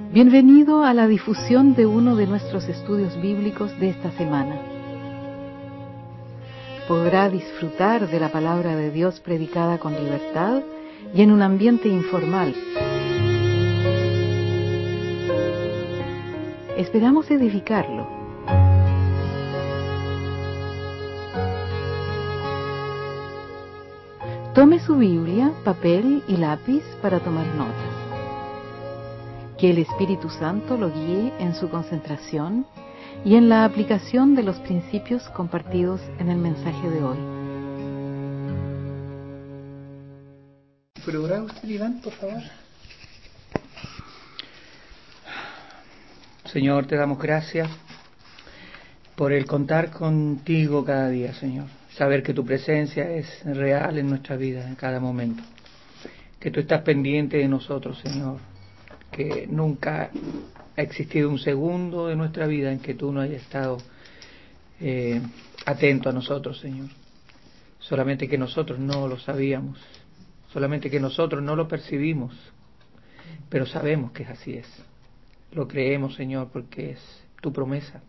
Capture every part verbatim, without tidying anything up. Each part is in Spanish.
Bienvenido a la difusión de uno de nuestros estudios bíblicos de esta semana. Podrá disfrutar de la palabra de Dios predicada con libertad y en un ambiente informal. Esperamos edificarlo. Tome su Biblia, papel y lápiz para tomar notas. Que el Espíritu Santo lo guíe en su concentración y en la aplicación de los principios compartidos en el mensaje de hoy. ¿Puede orar usted, Iván, por favor? Señor, te damos gracias por el contar contigo cada día, Señor. Saber que tu presencia es real en nuestra vida, en cada momento. Que tú estás pendiente de nosotros, Señor. Que nunca ha existido un segundo de nuestra vida en que tú no hayas estado eh, atento a nosotros, Señor. Solamente que nosotros no lo sabíamos, solamente que nosotros no lo percibimos, pero sabemos que así es. Lo creemos, Señor, porque es tu promesa.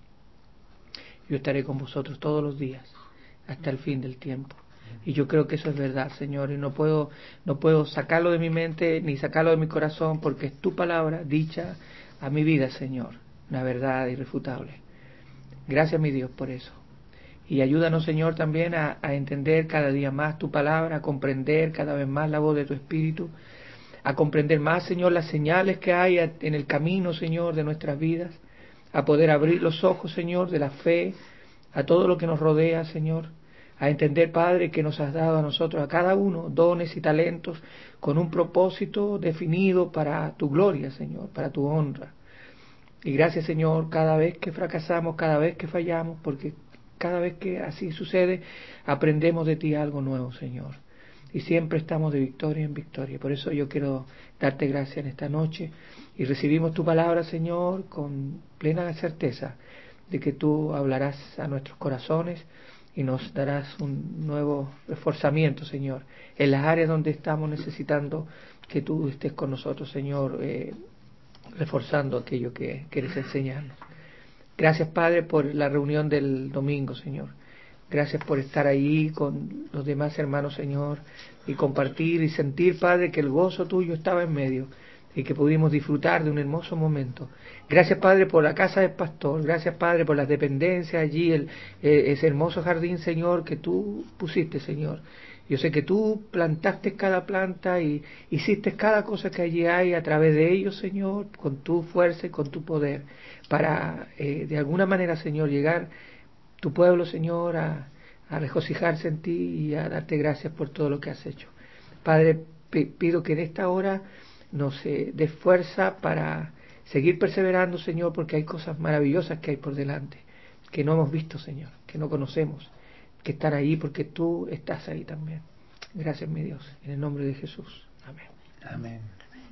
Yo estaré con vosotros todos los días hasta el fin del tiempo. Y yo creo que eso es verdad, Señor, y no puedo no puedo sacarlo de mi mente ni sacarlo de mi corazón, porque es tu palabra dicha a mi vida, Señor, una verdad irrefutable. Gracias, mi Dios, por eso. Y ayúdanos, Señor, también a, a entender cada día más tu palabra, a comprender cada vez más la voz de tu Espíritu, a comprender más, Señor, las señales que hay en el camino, Señor, de nuestras vidas, a poder abrir los ojos, Señor, de la fe a todo lo que nos rodea, Señor, a entender, Padre, que nos has dado a nosotros, a cada uno, dones y talentos con un propósito definido para tu gloria, Señor, para tu honra. Y gracias, Señor, cada vez que fracasamos, cada vez que fallamos, porque cada vez que así sucede, aprendemos de ti algo nuevo, Señor. Y siempre estamos de victoria en victoria. Por eso yo quiero darte gracias en esta noche. Y recibimos tu palabra, Señor, con plena certeza de que tú hablarás a nuestros corazones y nos darás un nuevo reforzamiento, Señor, en las áreas donde estamos necesitando que tú estés con nosotros, Señor, eh, reforzando aquello que quieres enseñarnos. Gracias, Padre, por la reunión del domingo, Señor. Gracias por estar ahí con los demás hermanos, Señor, y compartir y sentir, Padre, que el gozo tuyo estaba en medio y que pudimos disfrutar de un hermoso momento. Gracias, Padre, por la casa del pastor. Gracias, Padre, por las dependencias allí, el, eh, ese hermoso jardín, Señor, que tú pusiste, Señor. Yo sé que tú plantaste cada planta y hiciste cada cosa que allí hay a través de ellos, Señor, con tu fuerza y con tu poder, para eh, de alguna manera, Señor, llegar tu pueblo, Señor, a, a regocijarse en ti y a darte gracias por todo lo que has hecho. Padre, pido que en esta hora nos eh, des fuerza para seguir perseverando, Señor, porque hay cosas maravillosas que hay por delante, que no hemos visto, Señor, que no conocemos, que están ahí porque tú estás ahí también. Gracias, mi Dios, en el nombre de Jesús. Amén. Amén.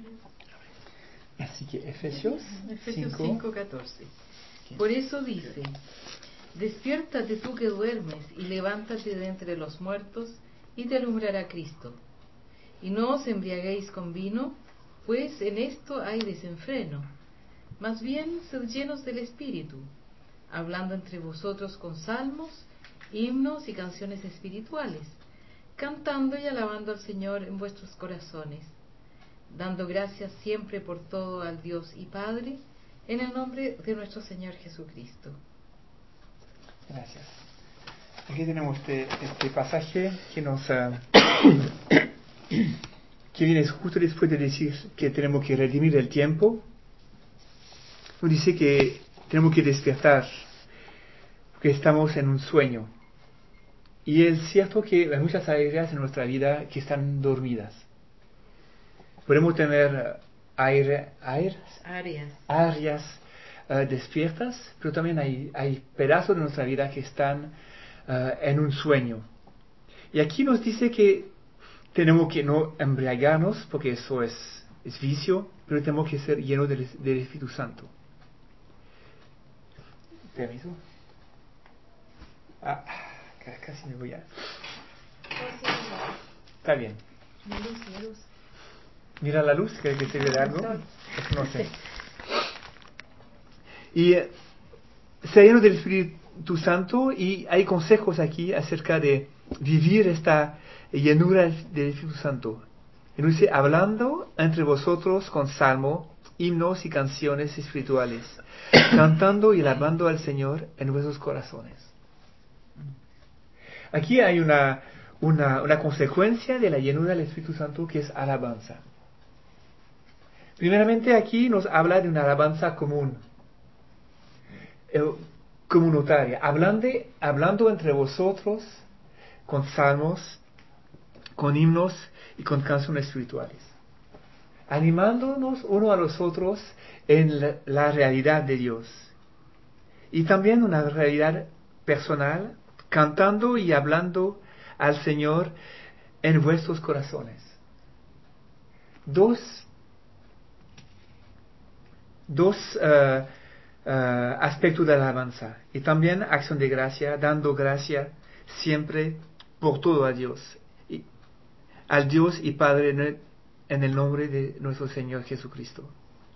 Así que Efesios, Efesios cinco catorce. Por eso dice: despiértate tú que duermes y levántate de entre los muertos y te alumbrará Cristo. Y no os embriaguéis con vino, pues en esto hay desenfreno. Más bien sed llenos del Espíritu, hablando entre vosotros con salmos, himnos y canciones espirituales, cantando y alabando al Señor en vuestros corazones, dando gracias siempre por todo al Dios y Padre, en el nombre de nuestro Señor Jesucristo. Gracias. Aquí tenemos este, este pasaje que nos uh, que viene justo después de decir que tenemos que redimir el tiempo. Nos dice que tenemos que despertar porque estamos en un sueño. Y es cierto que hay muchas áreas en nuestra vida que están dormidas. Podemos tener aire, aire, áreas, áreas uh, despiertas, pero también hay, hay pedazos de nuestra vida que están uh, en un sueño. Y aquí nos dice que tenemos que no embriagarnos, porque eso es, es vicio, pero tenemos que ser llenos del, del Espíritu Santo. ¿Permiso? Ah, casi me voy a... Está bien. La luz, la luz. Mira la luz, ¿cree que sirve de algo? No sé. Y eh, sea lleno del Espíritu Santo, y hay consejos aquí acerca de vivir esta llenura del Espíritu Santo. Y nos dice, hablando entre vosotros con salmo, himnos y canciones espirituales, cantando y alabando al Señor en vuestros corazones. Aquí hay una, una, una consecuencia de la llenura del Espíritu Santo, que es alabanza. Primeramente aquí nos habla de una alabanza común, eh, comunitaria, hablando, hablando entre vosotros con salmos, con himnos y con canciones espirituales, animándonos uno a los otros en la, la realidad de Dios, y también una realidad personal, cantando y hablando al Señor en vuestros corazones. Dos, dos uh, uh, aspectos de la alabanza, y también acción de gracia, dando gracia siempre por todo a Dios, y, al Dios y Padre en el, en el nombre de nuestro Señor Jesucristo.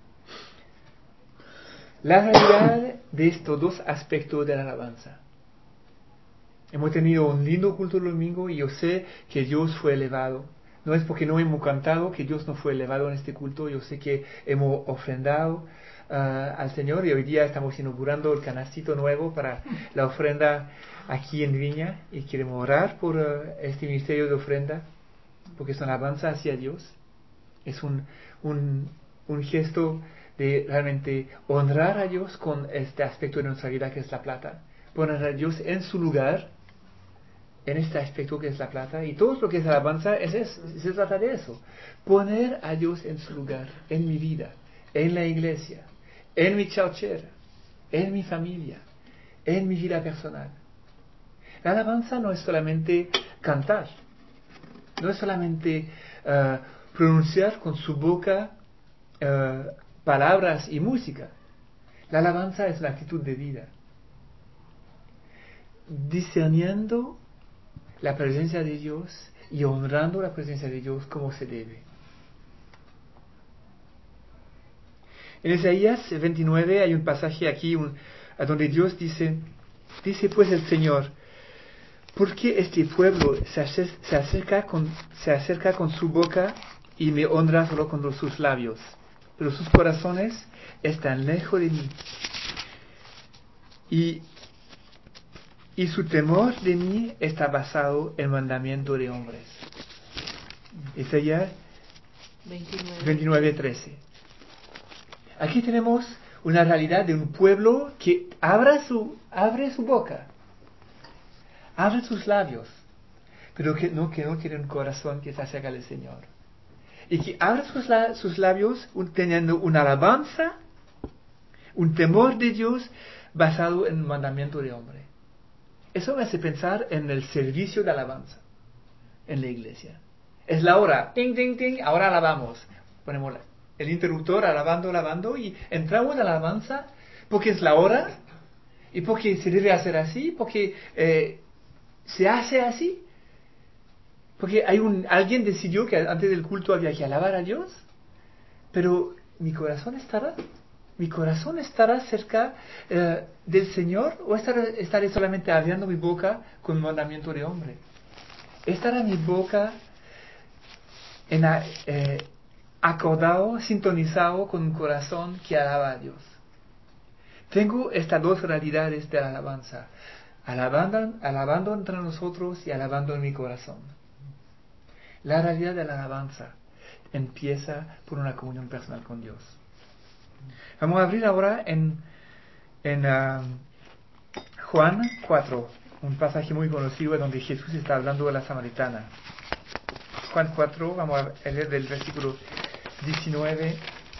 La realidad de estos dos aspectos de la alabanza. Hemos tenido un lindo culto el domingo, y yo sé que Dios fue elevado. No es porque no hemos cantado que Dios no fue elevado en este culto. Yo sé que hemos ofrendado uh, al Señor, y hoy día estamos inaugurando el canastito nuevo para la ofrenda aquí en Viña, y queremos orar por uh, este ministerio de ofrenda, porque es una alabanza hacia Dios. Es un, un, un gesto de realmente honrar a Dios con este aspecto de nuestra vida, que es la plata. Poner a Dios en su lugar en este aspecto que es la plata, y todo lo que es alabanza es eso, se trata de eso, poner a Dios en su lugar, en mi vida, en la iglesia, en mi chauchera, en mi familia, en mi vida personal. La alabanza no es solamente cantar, no es solamente uh, pronunciar con su boca uh, palabras y música. La alabanza es la actitud de vida, discerniendo la presencia de Dios y honrando la presencia de Dios como se debe. En Isaías veintinueve hay un pasaje aquí un, a donde Dios dice, dice pues el Señor, ¿por qué este pueblo se acerca, se acerca, con, se acerca con su boca y me honra solo con sus labios, pero sus corazones están lejos de mí? Y Y su temor de mí está basado en mandamiento de hombres. Isaías veintinueve, trece. Aquí tenemos una realidad de un pueblo que abra su, abre su boca, abre sus labios, pero que no, que no tiene un corazón que se acerca al Señor. Y que abre sus, sus labios un, teniendo una alabanza, un temor de Dios basado en mandamiento de hombre. Eso me hace pensar en el servicio de alabanza en la iglesia. Es la hora, ting, ting, ting, ahora alabamos. Ponemos el interruptor, alabando, alabando, y entramos en la alabanza porque es la hora, y porque se debe hacer así, porque eh, se hace así, porque hay un, alguien decidió que antes del culto había que alabar a Dios, pero mi corazón estará... ¿Mi corazón estará cerca eh, del Señor, o estaré, estaré solamente abriendo mi boca con mandamiento de hombre? ¿Estará mi boca en, eh, acordado, sintonizado con un corazón que alaba a Dios? Tengo estas dos realidades de la alabanza, alabando, alabando entre nosotros y alabando en mi corazón. La realidad de la alabanza empieza por una comunión personal con Dios. Vamos a abrir ahora en, en uh, Juan cuatro, un pasaje muy conocido donde Jesús está hablando de la samaritana. Juan cuatro, vamos a leer del versículo diecinueve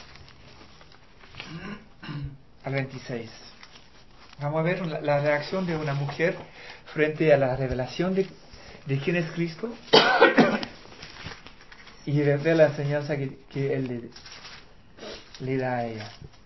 al veintiséis. Vamos a ver la, la reacción de una mujer frente a la revelación de, de quién es Cristo y de ver la enseñanza que, que Él le, le da a ella.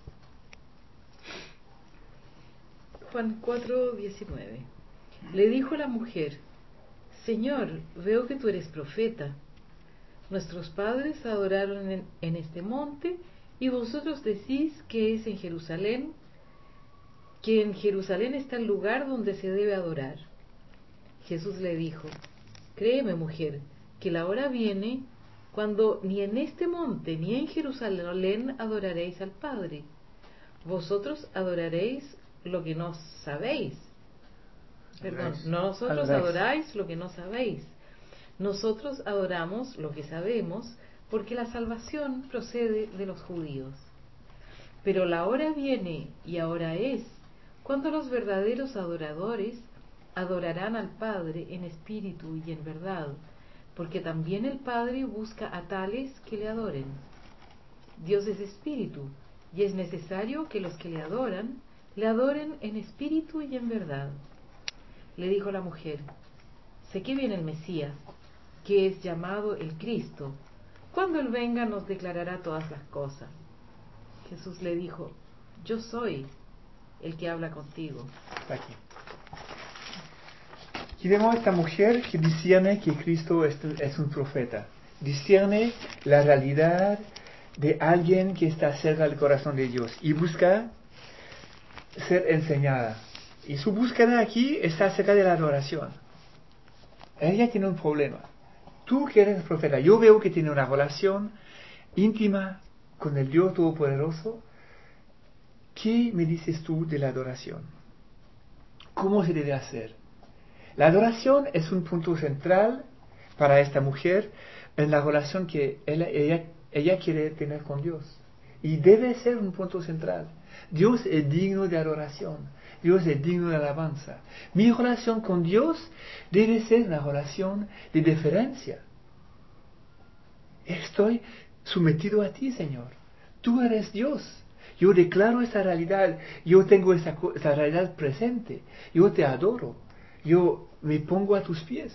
Juan cuatro, diecinueve. Le dijo la mujer: Señor, veo que tú eres profeta. Nuestros padres adoraron en, en este monte, y vosotros decís que es en Jerusalén. que en Jerusalén está el lugar donde se debe adorar. Jesús le dijo: créeme, mujer, que la hora viene cuando ni en este monte ni en Jerusalén adoraréis al Padre. Vosotros adoraréis lo que no sabéis. Perdón, Adoráis. nosotros Adoráis. adoráis lo que no sabéis. Nosotros adoramos lo que sabemos, porque la salvación procede de los judíos. Pero la hora viene, y ahora es, cuando los verdaderos adoradores adorarán al Padre en espíritu y en verdad, porque también el Padre busca a tales que le adoren. Dios es espíritu, y es necesario que los que le adoran, le adoren en espíritu y en verdad. Le dijo la mujer: sé que viene el Mesías, que es llamado el Cristo. Cuando Él venga nos declarará todas las cosas. Jesús le dijo: yo soy el que habla contigo. Aquí. Aquí vemos a esta mujer que discierne que Cristo es, es un profeta. Discierne la realidad de alguien que está cerca del corazón de Dios y busca ser enseñada. Y su búsqueda aquí está cerca de la adoración. Ella tiene un problema. Tú que eres profeta, yo veo que tiene una relación íntima con el Dios Todopoderoso. ¿Qué me dices tú de la adoración? ¿Cómo se debe hacer? La adoración es un punto central para esta mujer en la relación que ella, ella, ella quiere tener con Dios. Y debe ser un punto central. Dios es digno de adoración. Dios es digno de alabanza. Mi relación con Dios debe ser una relación de deferencia. Estoy sometido a ti, Señor. Tú eres Dios. Yo declaro esta realidad. Yo tengo esta, esta realidad presente. Yo te adoro. Yo me pongo a tus pies.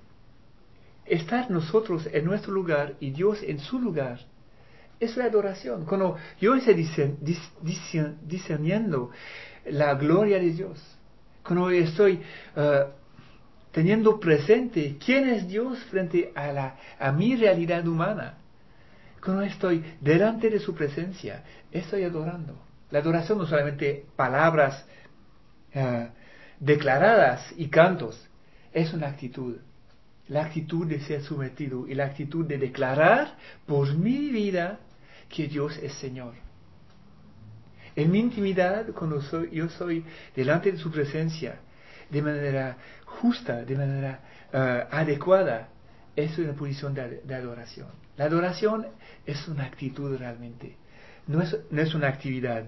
Estar nosotros en nuestro lugar y Dios en su lugar es la adoración. Cuando yo estoy discern, dis, discern, discerniendo la gloria de Dios, cuando estoy uh, teniendo presente quién es Dios frente a, la, a mi realidad humana, cuando estoy delante de su presencia, estoy adorando. La adoración no solamente palabras uh, declaradas y cantos, es una actitud. La actitud de ser sometido y la actitud de declarar por mi vida que Dios es Señor. En mi intimidad, cuando soy, yo soy delante de su presencia, de manera justa, de manera uh, adecuada, es una posición de, de adoración. La adoración es una actitud realmente, no es, no es una actividad.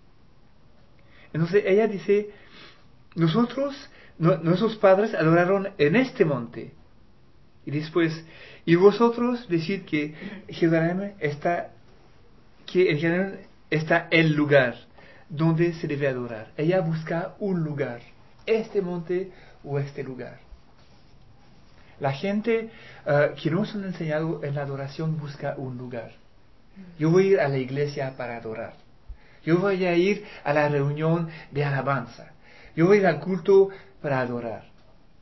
Entonces ella dice, nosotros, no, nuestros padres adoraron en este monte. Y después, y vosotros decid que Jerusalén está, que en Jerusalén está el lugar donde se debe adorar. Ella busca un lugar, este monte o este lugar. La gente uh, que nos han enseñado en la adoración busca un lugar. Yo voy a ir a la iglesia para adorar. Yo voy a ir a la reunión de alabanza. Yo voy a ir al culto para adorar.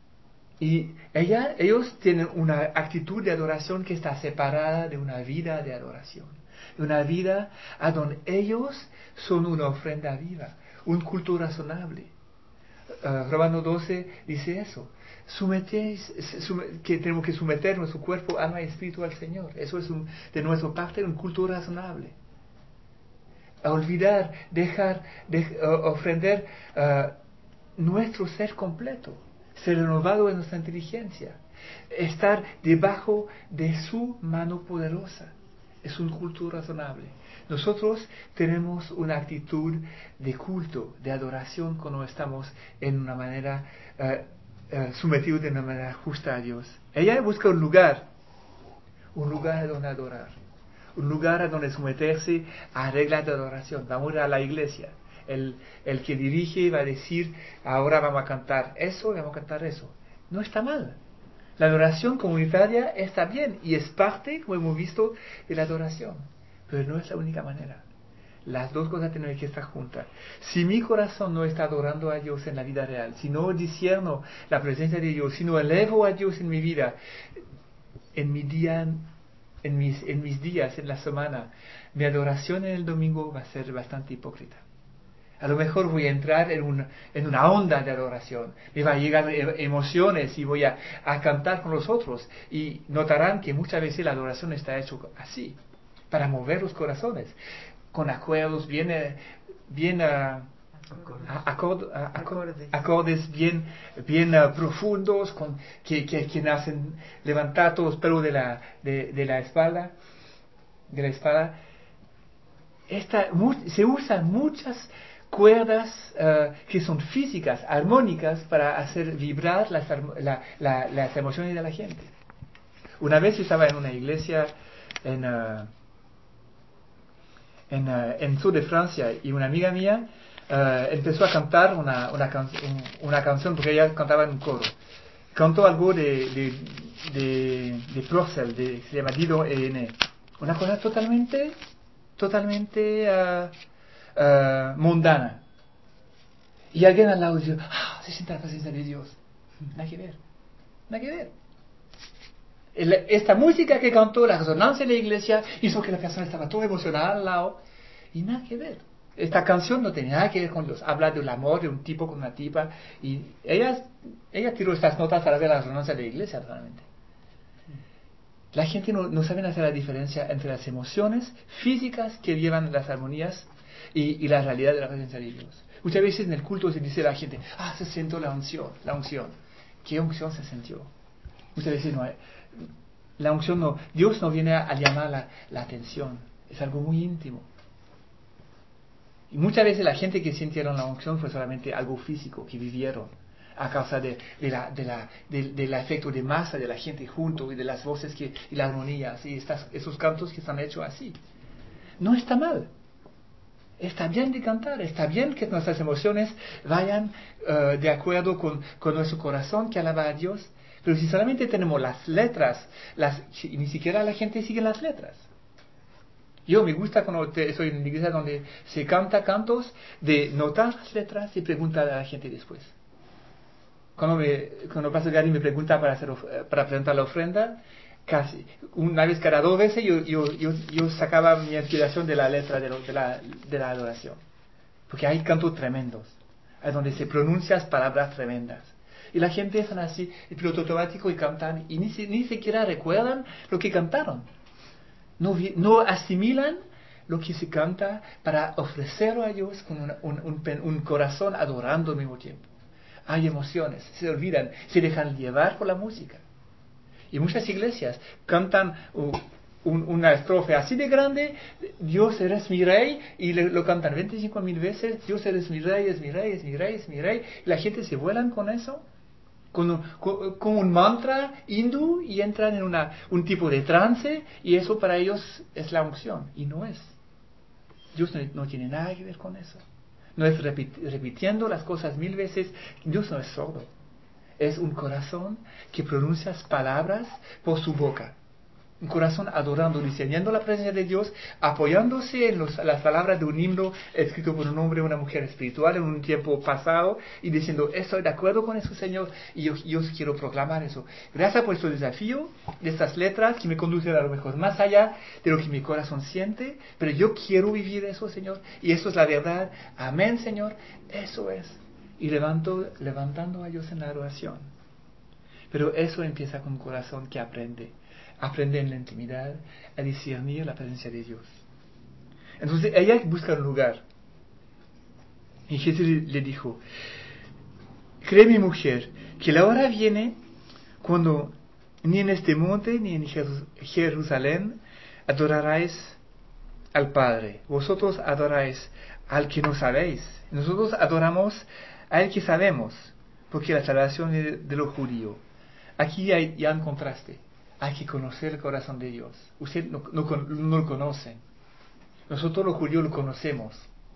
Y ella, ellos tienen una actitud de adoración que está separada de una vida de adoración. De una vida a donde ellos son una ofrenda viva, un culto razonable. Uh, Romano doce dice eso. Sometéis, sum, que tenemos que someter nuestro cuerpo, alma y espíritu al Señor. Eso es un, de nuestra parte un culto razonable. A olvidar, dejar, de, uh, ofrender uh, nuestro ser completo. Ser renovado en nuestra inteligencia, estar debajo de su mano poderosa. Es un culto razonable. Nosotros tenemos una actitud de culto, de adoración cuando estamos en una manera uh, uh, sometidos de una manera justa a Dios. Ella busca un lugar, un lugar donde adorar, un lugar a donde someterse a reglas de adoración. Vamos a la iglesia. El, el que dirige va a decir, ahora vamos a cantar eso, vamos a cantar eso. No está mal. La adoración comunitaria está bien y es parte, como hemos visto, de la adoración. Pero no es la única manera. Las dos cosas tienen que estar juntas. Si mi corazón no está adorando a Dios en la vida real, si no discierno la presencia de Dios, si no elevo a Dios en mi vida, en mi día, en mis, en mis días, en la semana, mi adoración en el domingo va a ser bastante hipócrita. A lo mejor voy a entrar en, un, en una onda de adoración. Me van a llegar e- emociones y voy a, a cantar con los otros. Y notarán que muchas veces la adoración está hecha así, para mover los corazones, con acuerdos bien, eh, bien uh, acord, a, acordes. acordes bien, bien uh, profundos, con, que, que, que hacen levantar todos los pelos de la, de, de la espalda. De la espalda. Esta, mu, se usan muchas cuerdas uh, que son físicas, armónicas, para hacer vibrar las, la, la, las emociones de la gente. Una vez yo estaba en una iglesia en, uh, en, uh, en sur de Francia y una amiga mía uh, empezó a cantar una, una, can, una canción porque ella cantaba en un coro. Cantó algo de, de, de, de Procel, de, se llama Dido e Ene. Una cosa totalmente, totalmente uh, Uh, mundana. Y alguien al lado dice, ah, se siente la presencia de Dios. Nada que ver, nada que ver. El, esta música que cantó, la resonancia de la iglesia, hizo que la persona estaba toda emocionada al lado. Y nada que ver. Esta canción no tenía nada que ver con Dios. Habla del amor de un tipo con una tipa. Y ella, ella tiró estas notas para ver la resonancia de la iglesia realmente. La gente no, no sabe hacer la diferencia entre las emociones físicas que llevan las armonías Y, y la realidad de la presencia de Dios. Muchas veces en el culto se dice a la gente, ah, se sintió la unción, la unción. ¿Qué unción se sintió? Muchas veces no hay. La unción no, Dios no viene a, a llamar la, la atención, es algo muy íntimo. Y muchas veces la gente que sintieron la unción fue solamente algo físico que vivieron a causa de, de la, de la, de, del efecto de masa de la gente junto y de las voces que, y la armonía, y estas, esos cantos que están hechos así. No está mal. Está bien de cantar, está bien que nuestras emociones vayan uh, de acuerdo con, con nuestro corazón que alaba a Dios, pero si solamente tenemos las letras, las, y ni siquiera la gente sigue las letras. Yo me gusta cuando te, soy en una iglesia donde se canta cantos de notar las letras y preguntar a la gente después. Cuando, me, cuando Pastor Gary me pregunta para, hacer, para presentar la ofrenda, casi una vez cada dos veces yo, yo, yo, yo sacaba mi inspiración de la letra de, lo, de, la, de la adoración, porque hay cantos tremendos, hay donde se pronuncian palabras tremendas y la gente es así, el piloto automático, y cantan y ni, ni siquiera recuerdan lo que cantaron, no, no asimilan lo que se canta para ofrecerlo a Dios con una, un, un, un corazón adorando al mismo tiempo. Hay emociones, se olvidan, se dejan llevar por la música. Y muchas iglesias cantan uh, un, una estrofe así de grande, Dios eres mi rey, y le, lo cantan veinticinco mil veces, Dios eres mi rey, es mi rey, es mi rey, es mi rey. Y la gente se vuelan con eso, con, con, con un mantra hindú, y entran en una, un tipo de trance, y eso para ellos es la unción, y no es. Dios no, no tiene nada que ver con eso. No es repit, repitiendo las cosas mil veces, Dios no es sordo. Es un corazón que pronuncia palabras por su boca. Un corazón adorando, diseñando la presencia de Dios, apoyándose en los, las palabras de un himno escrito por un hombre o una mujer espiritual en un tiempo pasado, y diciendo, estoy de acuerdo con eso, Señor, y yo, yo quiero proclamar eso. Gracias por este desafío de estas letras que me conducen a lo mejor más allá de lo que mi corazón siente, pero yo quiero vivir eso, Señor, y eso es la verdad. Amén, Señor, eso es. Y levanto, levantando a Dios en la adoración. Pero eso empieza con un corazón que aprende. Aprende en la intimidad a discernir la presencia de Dios. Entonces ella busca un lugar. Y Jesús le dijo, créeme, mujer, que la hora viene cuando ni en este monte ni en Jerusalén adoraréis al Padre. Vosotros adoráis al que no sabéis. Nosotros adoramos al que sabemos, porque la salvación es de lo judío. Aquí hay ya un contraste. Hay que conocer el corazón de Dios. Usted no, no, no lo conoce. Nosotros los judíos lo conocemos.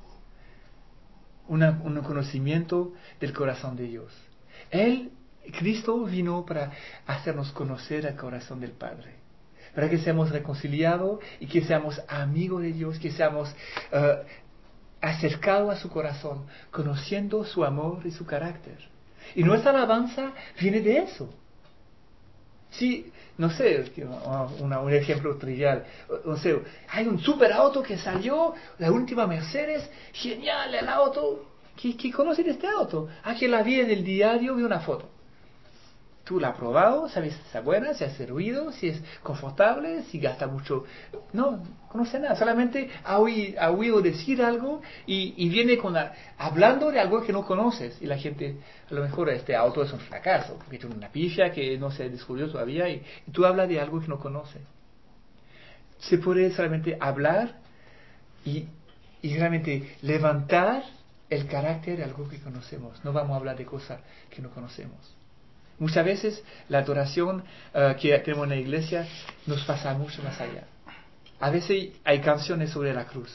Una, un conocimiento del corazón de Dios. Él, Cristo, vino para hacernos conocer el corazón del Padre. Para que seamos reconciliados y que seamos amigos de Dios, que seamos uh, acercados a su corazón, conociendo su amor y su carácter. Y nuestra alabanza viene de eso. Sí, no sé, una, un ejemplo trivial. No sé, hay un super auto que salió, la última Mercedes, genial el auto. ¿Qué, qué conoce de este auto? Ah, que la vi en el diario, vi una foto. Tú la has probado, sabes si está buena, si hace ruido, si es confortable, si gasta mucho. No, conoce nada, solamente ha oído, ha oído decir algo y, y viene con la, hablando de algo que no conoces. Y la gente, a lo mejor este auto es un fracaso, porque tiene una pifia que no se descubrió todavía y, y tú hablas de algo que no conoces. Se puede solamente hablar y, y realmente levantar el carácter de algo que conocemos. No vamos a hablar de cosas que no conocemos. Muchas veces la adoración uh, que tenemos en la iglesia nos pasa mucho más allá. A veces hay canciones sobre la cruz.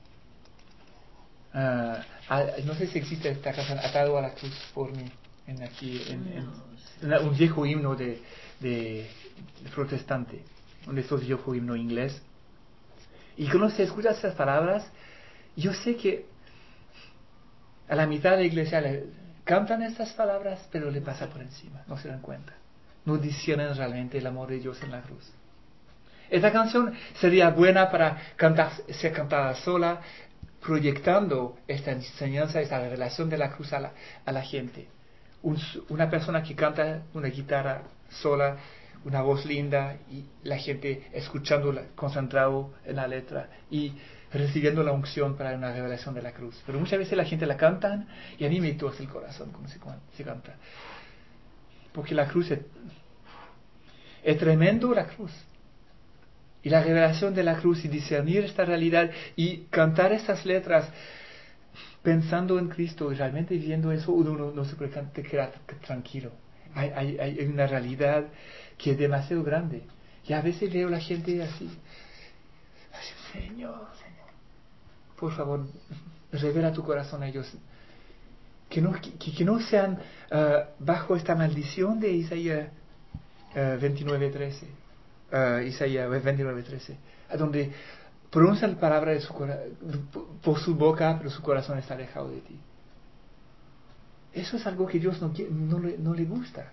Uh, no sé si existe esta canción, Atado a la cruz por mí, en aquí, en, en, en un viejo himno de, de, de protestante, uno de estos viejos himnos inglés. Y cuando se escucha esas palabras, yo sé que a la mitad de la iglesia le cantan estas palabras, pero le pasa por encima, no se dan cuenta. No disciernen realmente el amor de Dios en la cruz. Esta canción sería buena para cantar, ser cantada sola, proyectando esta enseñanza, esta revelación de la cruz a la, a la gente. Un, una persona que canta una guitarra sola, una voz linda, y la gente escuchándola, concentrado en la letra, y recibiendo la unción para una revelación de la cruz. Pero muchas veces la gente la cantan y a mí me torce el corazón cuando se, se canta. Porque la cruz es, es tremendo, la cruz. Y la revelación de la cruz y discernir esta realidad y cantar estas letras pensando en Cristo y realmente viendo eso, uno no, no se puede quedar tranquilo. Hay, hay, hay una realidad que es demasiado grande. Y a veces veo a la gente así. Señor, Señor, por favor, revela tu corazón a ellos. Que no, que, que no sean uh, bajo esta maldición de Isaías uh, veintinueve trece. Uh, Isaías veintinueve trece, donde pronuncian la palabra de su por su boca, pero su corazón está alejado de ti. Eso es algo que Dios no, no, le, no le gusta.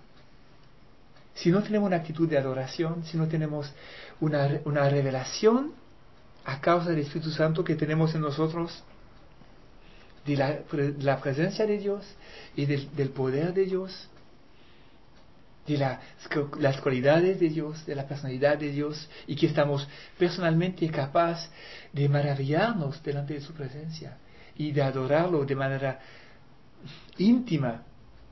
Si no tenemos una actitud de adoración, si no tenemos una, una revelación a causa del Espíritu Santo que tenemos en nosotros, de la, de la presencia de Dios y del, del poder de Dios, de la, las cualidades de Dios, de la personalidad de Dios, y que estamos personalmente capaces de maravillarnos delante de su presencia y de adorarlo de manera íntima,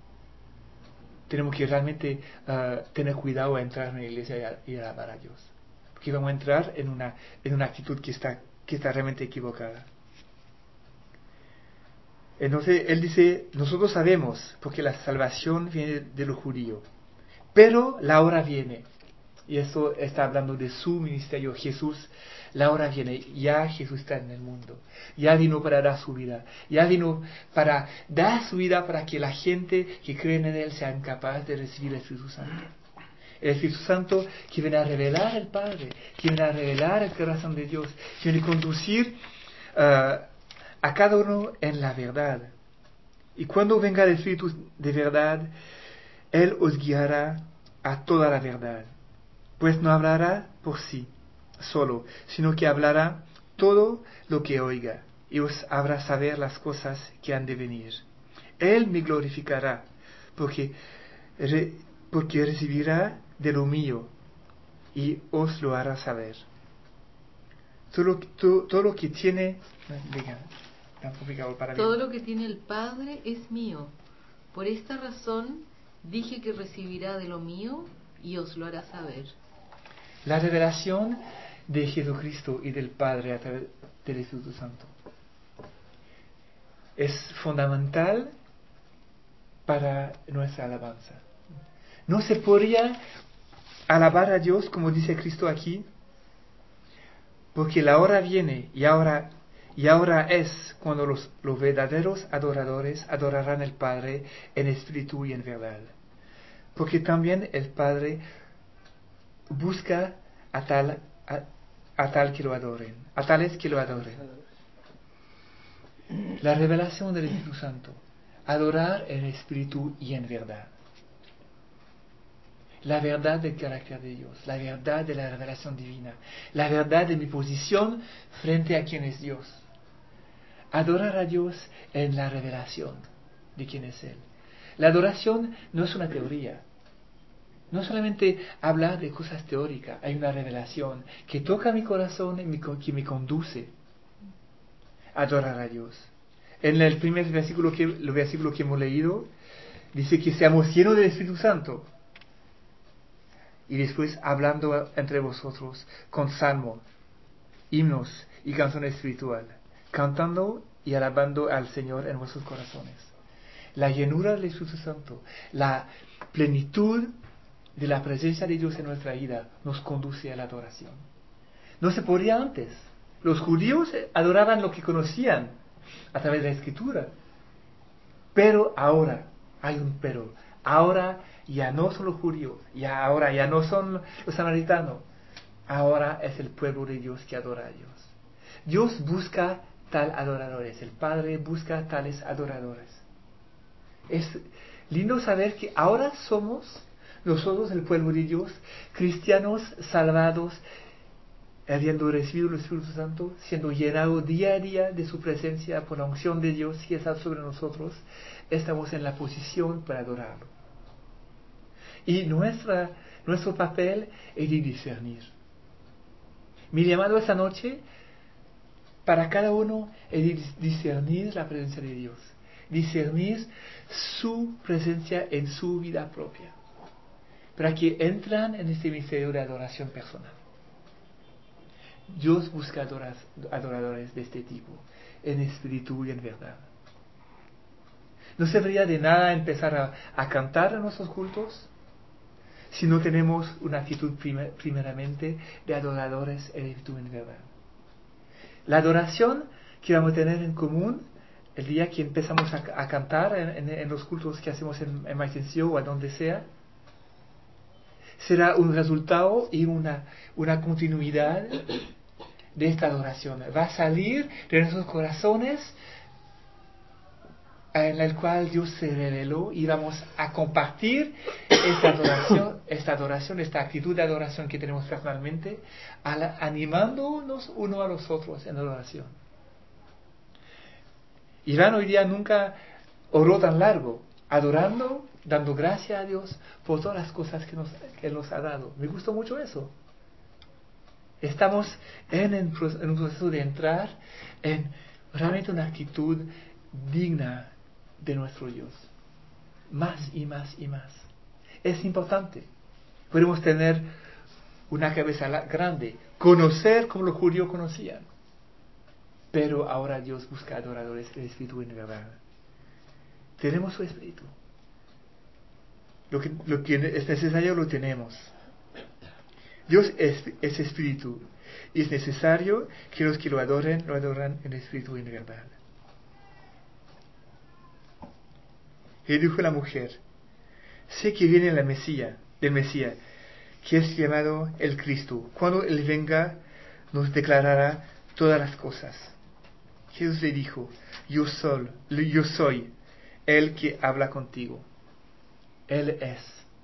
tenemos que realmente uh, tener cuidado a entrar en la iglesia y alabar a Dios, porque vamos a entrar en una, en una actitud que está, que está realmente equivocada. Entonces él dice, nosotros sabemos, porque la salvación viene de los judíos, pero la hora viene, y esto está hablando de su ministerio, Jesús, la hora viene, ya Jesús está en el mundo, ya vino para dar su vida, ya vino para dar su vida para que la gente que cree en Él sean capaces de recibir el Espíritu Santo. El Espíritu Santo que viene a revelar el Padre, que viene a revelar el corazón de Dios, que viene a conducir uh, a cada uno en la verdad. Y cuando venga el Espíritu de verdad, Él os guiará a toda la verdad, pues no hablará por sí solo, sino que hablará todo lo que oiga, y os hará saber las cosas que han de venir. Él me glorificará, porque, re, porque recibirá de lo mío, y os lo hará saber. Todo, todo, todo lo que tiene... Diga, para todo lo que tiene el Padre es mío. Por esta razón dije que recibirá de lo mío y os lo hará saber. La revelación de Jesucristo y del Padre a través del Espíritu Santo es fundamental para nuestra alabanza. No se podría alabar a Dios como dice Cristo aquí, porque la hora viene y ahora, y ahora es cuando los, los verdaderos adoradores adorarán al Padre en espíritu y en verdad. Porque también el Padre busca a tal, a, a tal que lo adoren, a tales que lo adoren. La revelación del Espíritu Santo, adorar en espíritu y en verdad. la verdad del carácter de Dios, la verdad de la revelación divina, la verdad de mi posición frente a quién es Dios. Adorar a Dios en la revelación de quién es Él. La adoración no es una teoría. No solamente hablar de cosas teóricas, hay una revelación que toca mi corazón y que me conduce a adorar a Dios. En el primer versículo que, el versículo que hemos leído, dice que seamos llenos del Espíritu Santo. Y después hablando entre vosotros con salmo, himnos y canción espiritual, cantando y alabando al Señor en vuestros corazones. La llenura del Espíritu Santo, la plenitud de la presencia de Dios en nuestra vida nos conduce a la adoración. No se podía antes. Los judíos adoraban lo que conocían a través de la Escritura. Pero ahora, hay un pero, ahora ya no son los judíos, ya ahora ya no son los samaritanos, ahora es el pueblo de Dios que adora a Dios. Dios busca tal adoradores, el Padre busca tales adoradores. Es lindo saber que ahora somos nosotros el pueblo de Dios, cristianos salvados, habiendo recibido el Espíritu Santo, siendo llenado día a día de su presencia por la unción de Dios que está sobre nosotros, estamos en la posición para adorarlo. Y nuestra, nuestro papel es de discernir. Mi llamado esta noche, para cada uno, es de discernir la presencia de Dios, discernir su presencia en su vida propia, para que entran en este misterio de adoración personal. Dios busca adoras, adoradores de este tipo, en espíritu y en verdad. No serviría de nada empezar a, a cantar en nuestros cultos si no tenemos una actitud primer, primeramente de adoradores en espíritu y en verdad. La adoración que vamos a tener en común el día que empezamos a, a cantar en, en, en los cultos que hacemos en, en Maicencio o a donde sea, será un resultado y una, una continuidad de esta adoración. Va a salir de nuestros corazones en el cual Dios se reveló y vamos a compartir esta adoración, esta adoración, esta actitud de adoración que tenemos personalmente, la, animándonos uno a los otros en adoración. Iván hoy día nunca oró tan largo, adorando, dando gracias a Dios por todas las cosas que nos, que Él nos ha dado. Me gustó mucho eso. Estamos en, en, en un proceso de entrar en realmente una actitud digna de nuestro Dios. Más y más y más. Es importante. Podemos tener una cabeza grande, conocer como los judíos conocían. Pero ahora Dios busca adoradores en espíritu y en verdad. Tenemos su espíritu. Lo que, lo que es necesario lo tenemos. Dios es, es espíritu y es necesario que los que lo adoren, lo adoran en espíritu y en verdad. Y dijo la mujer: sé que viene la Mesía, del Mesías, que es llamado el Cristo. Cuando Él venga, nos declarará todas las cosas. Jesús le dijo: yo soy, yo soy el que habla contigo. Él es.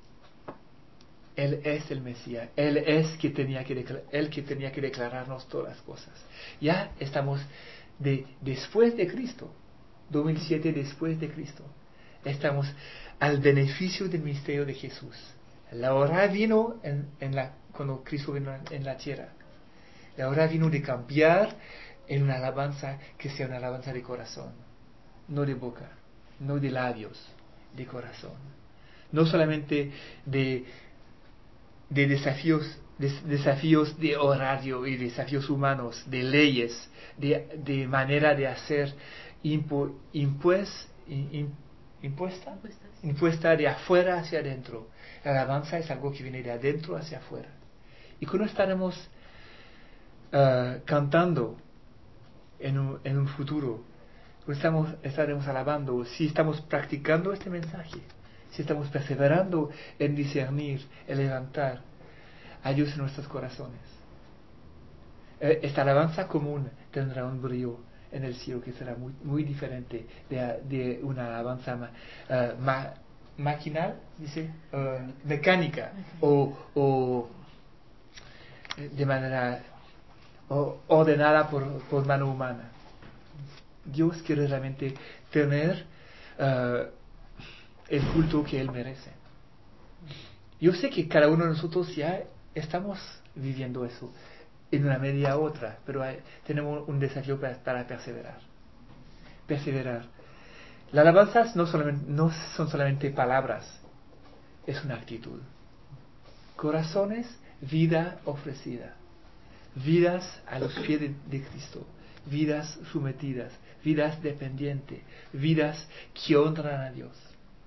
Él es el Mesías. Él es que tenía que declar- el que tenía que declararnos todas las cosas. Ya estamos de, después de Cristo. dos mil siete después de Cristo. Estamos al beneficio del misterio de Jesús. La hora vino en, en la, cuando Cristo vino en, en la tierra. La hora vino de cambiar en una alabanza que sea una alabanza de corazón. No de boca, no de labios, de corazón. No solamente de, de desafíos, de, desafíos de horario y desafíos humanos, de leyes, de, de manera de hacer impu, impues, in, impuesta, impuesta de afuera hacia adentro. La alabanza es algo que viene de adentro hacia afuera. Y cuando estaremos uh, cantando en un, en un futuro, cuando estamos, estaremos alabando, si estamos practicando este mensaje, si estamos perseverando en discernir, en levantar a Dios en nuestros corazones. Esta alabanza común tendrá un brillo en el cielo que será muy, muy diferente de, de una alabanza ma, uh, ma, maquinal, dice, uh, mecánica o, o de manera o, ordenada por, por mano humana. Dios quiere realmente tener uh, el culto que Él merece. Yo sé que cada uno de nosotros ya estamos viviendo eso en una medida u otra, pero hay, tenemos un desafío para, para perseverar. Perseverar. Las alabanzas no, solamente, no son solamente palabras, es una actitud. Corazones, vida ofrecida. Vidas a los pies de, de Cristo. Vidas sometidas. Vidas dependientes. Vidas que honran a Dios.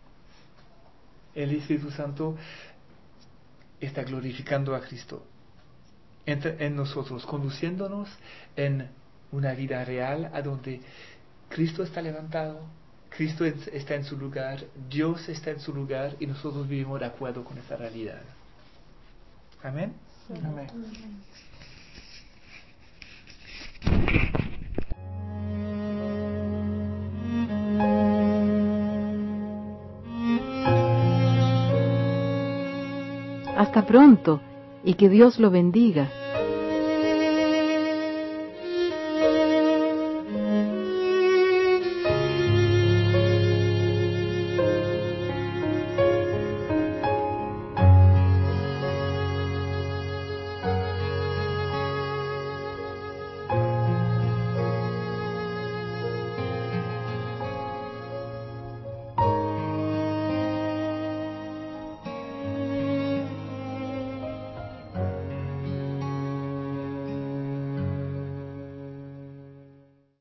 El Espíritu Santo está glorificando a Cristo en, en nosotros, conduciéndonos en una vida real a donde Cristo está levantado, Cristo está en su lugar, Dios está en su lugar y nosotros vivimos de acuerdo con esa realidad. Amén. Amén. Hasta pronto y que Dios lo bendiga.